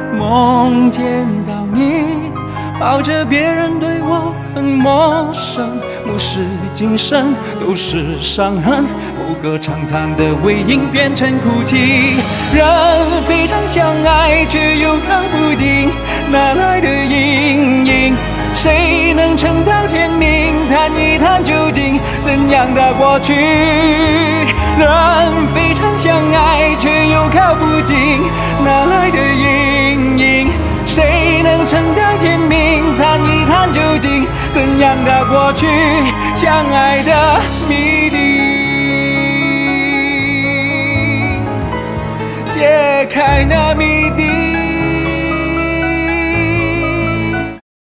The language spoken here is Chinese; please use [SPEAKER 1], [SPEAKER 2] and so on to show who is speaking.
[SPEAKER 1] 梦见到你抱着别人对我很陌生，目视今生都是伤痕，某个长叹的尾音变成哭泣。人非常相爱，却又靠不近，哪来的阴影？谁能撑到天明？谈一谈究竟怎样的过去？人非常相爱，却又靠不近，哪来的阴影？谁能撑到天明？谈一谈究竟怎样的过去？相爱的谜底，解开那谜